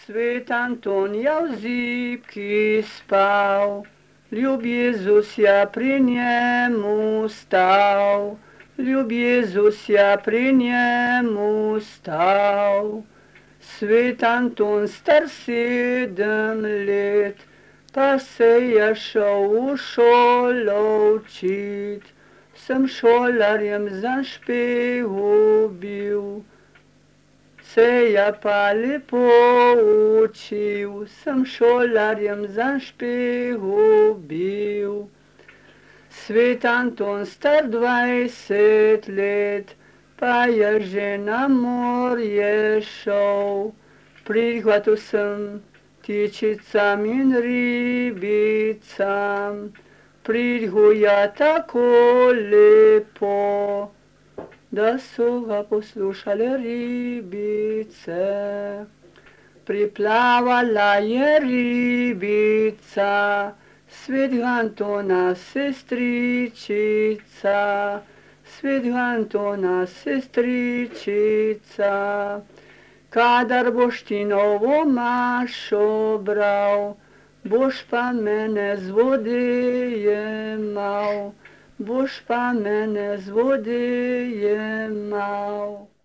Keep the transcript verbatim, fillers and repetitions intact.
Svet Anton ja v zibki spal, ljub Jezus ja pri njemu stal, ljub Jezus ja pri njemu stal. Svet Anton star sedem let, pa se je šel v šolo učit, sem šolarjem zanj špehal bil. Se je pa lepo učil, sem šolarjem zanj špehal bil. Svet Anton star dvajset let, pa je že na morje šel. Prihvatil sem ptičicam in ribicam, pridhu ja tako lepo, da so ga poslušale ribice. Priplavala je ribica, svetega Antona sestričica, svetega Antona sestričica. Kadar boš ti novo mašo bral, boš pa mene z vode jemal, boš pa mene z vode jemal.